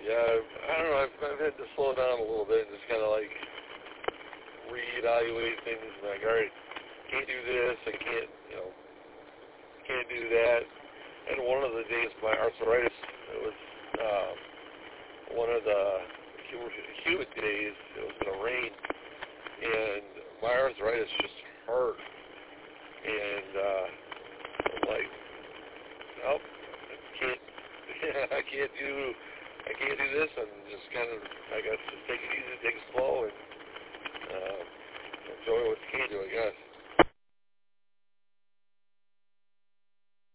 Yeah, I don't know. I've had to slow down a little bit and just kind of like reevaluate things. Like, all right, can't do this. I can't, can't do that. And one of the days my arthritis, it was one of the humid days. It was going to rain, and my arthritis just hurt. And I'm like, nope, I can't do this. And just kind of, I got to take it easy, take it slow, and enjoy what you can do, I guess.